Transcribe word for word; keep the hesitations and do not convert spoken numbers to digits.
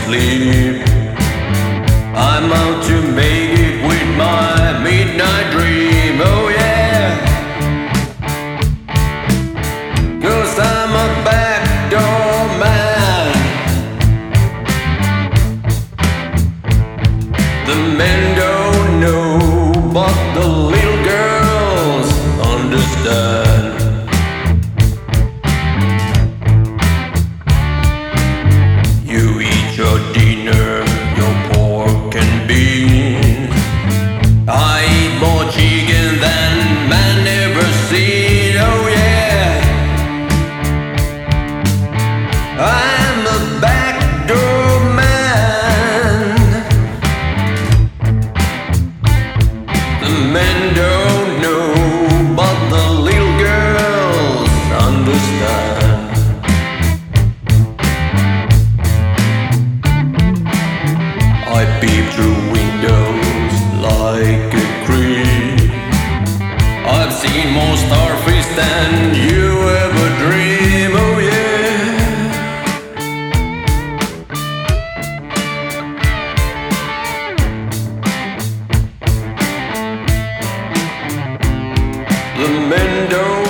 sleep. I'm out to make it with my midnight dream, oh yeah. 'Cause I'm a backdoor man. The men don't know, but the little girls understand. You eat your dinner, your pork and beans. I eat more chicken than man ever seen, oh yeah. I'm a backdoor man. The men don't know, but the little girls understand. I peep through windows like a creep. I've seen more starfish than you ever dream, oh yeah. The men don't